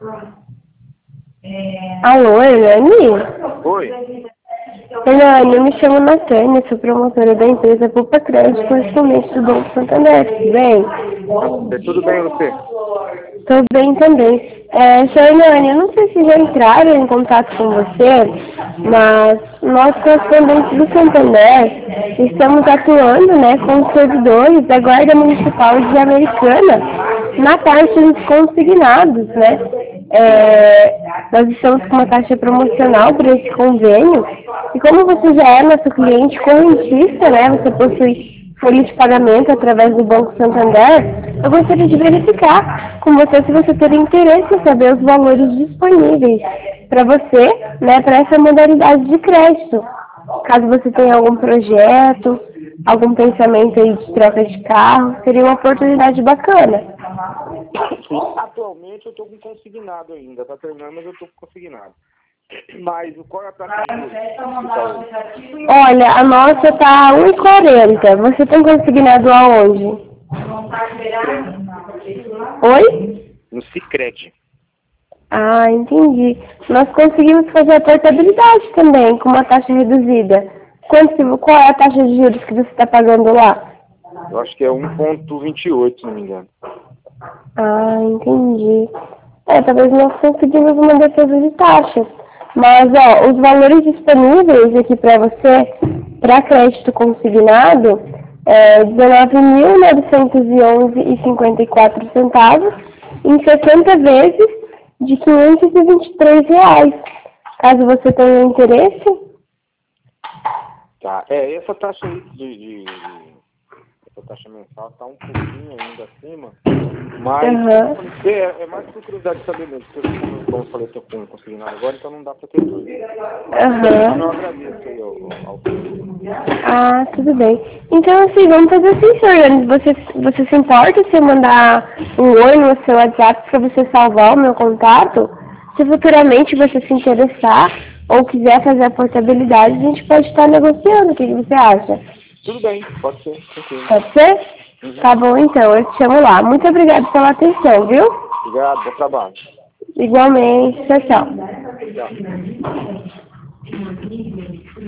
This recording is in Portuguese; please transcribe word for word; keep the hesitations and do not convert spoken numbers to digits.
Alô, Elane? Oi, Elane, eu me chamo Natânia, sou promotora da empresa Poupa Crédito, correspondente do Banco Santander, tudo bem? é tudo bem você? Estou bem também. É, senhora Elane, eu não sei se já entraram em contato com você, mas nós, correspondentes do Santander, estamos atuando, né, com os servidores da Guarda Municipal de Americana na parte dos consignados, né? É, nós estamos com uma taxa promocional por esse convênio e como você já é nosso cliente correntista, né, você possui folha de pagamento através do Banco Santander, eu gostaria de verificar com você se você teria interesse em saber os valores disponíveis para você, né, para essa modalidade de crédito. Caso você tenha algum projeto, algum pensamento aí de troca de carro, seria uma oportunidade bacana. Atualmente eu estou com consignado ainda, tá terminando, mas eu estou com consignado. Mas o qual é a taxa de juros que tá hoje? Olha, a nossa está um e quarenta. Você tem consignado aonde? Oi? No Sicredi. Ah, entendi. Nós conseguimos fazer a portabilidade também, com uma taxa reduzida. Quanto, que- qual é a taxa de juros que você está pagando lá? Eu acho que é um ponto vinte e oito, se não me engano. Ah, entendi. É, talvez nós conseguimos uma defesa de taxas. Mas, ó, os valores disponíveis aqui para você, para crédito consignado, é dezenove mil novecentos e onze e cinquenta e quatro centavos em sessenta vezes de quinhentos e vinte e três reais. Caso você tenha interesse, Tá, é, essa taxa aí de, de, de essa taxa mensal está um pouquinho ainda acima, mas aham, é, é mais por curiosidade de saber mesmo, porque como, como eu falei, eu estou com consignado agora, então não dá para ter dois. Mas aham. eu agradeço aí ao, ao Ah, tudo bem. Então, assim, vamos fazer assim, senhor. Você, você se importa se eu mandar um oi no seu WhatsApp para você salvar o meu contato? Se futuramente você se interessar ou quiser fazer a portabilidade, a gente pode estar negociando. O que você acha? Tudo bem, pode ser, tranquilo. Pode ser? Uhum. Tá bom, então. Eu te chamo lá. Muito obrigada pela atenção, viu? Obrigado, bom trabalho. Igualmente. Tchau, tchau. Tchau.